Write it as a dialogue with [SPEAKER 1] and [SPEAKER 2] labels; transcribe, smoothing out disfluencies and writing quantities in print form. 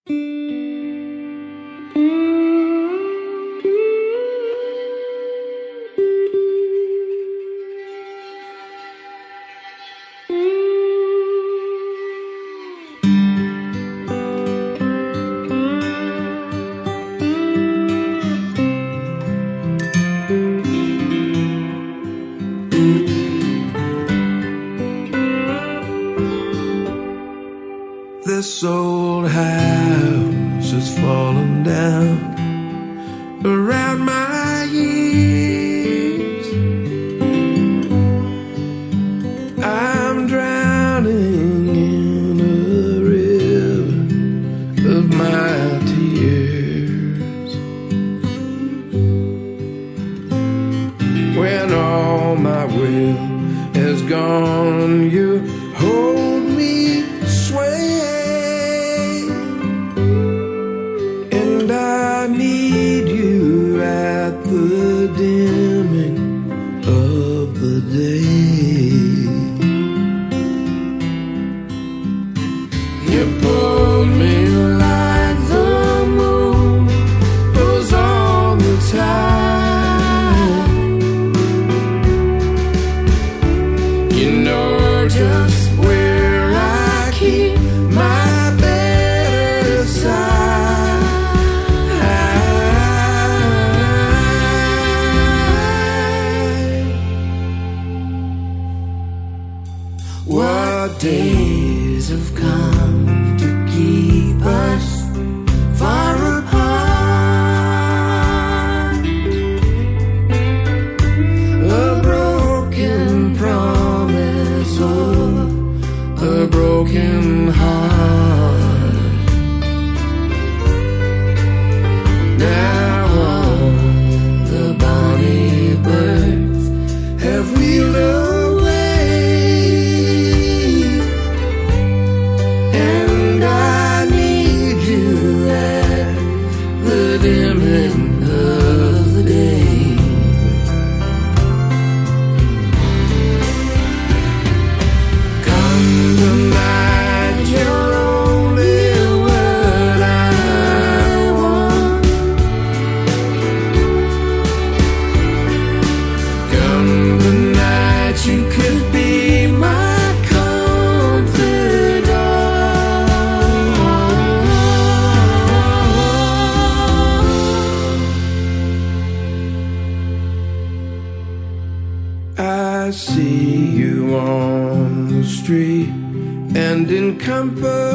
[SPEAKER 1] This old house has fallen down around my ears. I'm drowning in a river of my tears. When all my will has gone, you hold me sway. I need you at the dimming of the day. You pulled me like the moon was on the tide. You know just where I keep my bedside. What days have come to keep us far apart? A broken promise or a broken heart. Now all the bonny birds have wheeled away. Dimming of the day. Come tonight, you're only what I want. Come tonight, you could be my I see you on the street and in company